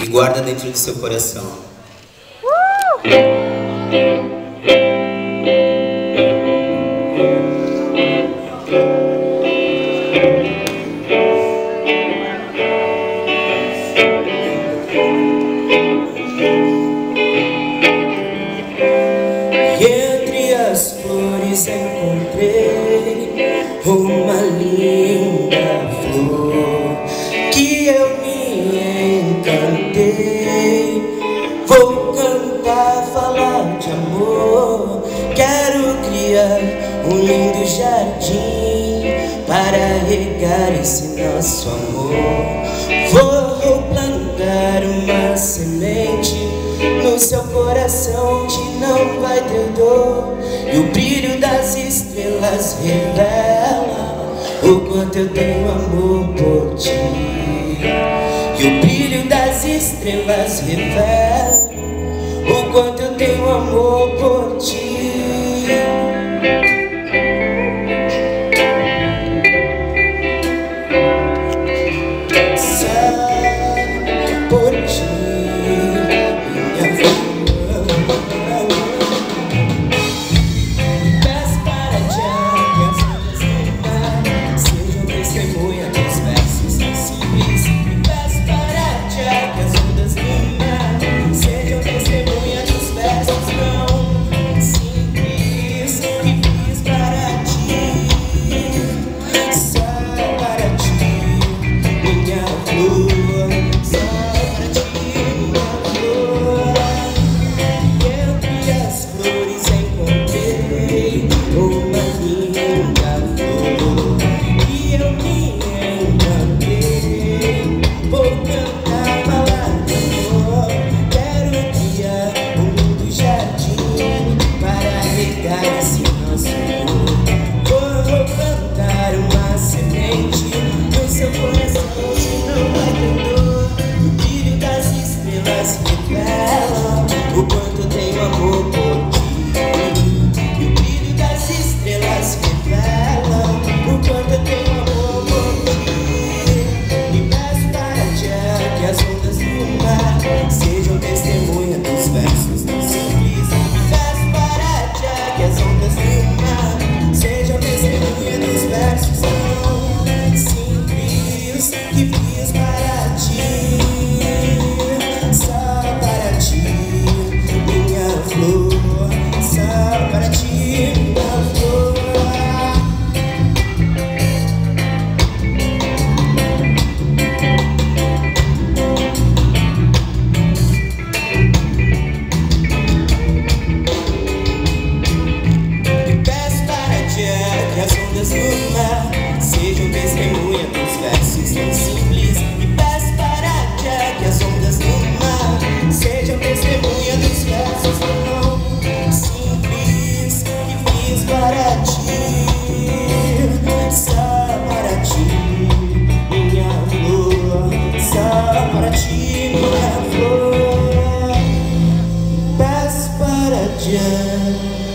e guarda dentro do seu coração. Entre as flores encontrei uma linda flor que eu me encantei. Vou cantar, falar de amor. Quero criar um lindo jardim para regar esse nosso amor. Vou plantar uma semente no seu coração que não vai ter dor, e o brilho das estrelas revela o quanto eu tenho amor por ti. E o brilho das estrelas revela o quanto eu tenho amor por ti. O quanto eu tenho amor por ti. E o brilho das estrelas revela o quanto eu tenho amor por ti. E peço para ti que as ondas do mar sejam testemunha dos versos tão simples. E peço para ti que as ondas do mar sejam testemunha dos versos tão simples que fiz para ti. Só para ti, flor, só para ti, minha flor. E peço para ti que as ondas do mar sejam testemunha dos versos tão simples. E peço para ti que as ondas do mar sejam testemunha dos versos tão simples que fiz para ti. Só para ti, minha flor. Só para ti, minha flor. Peço para ti.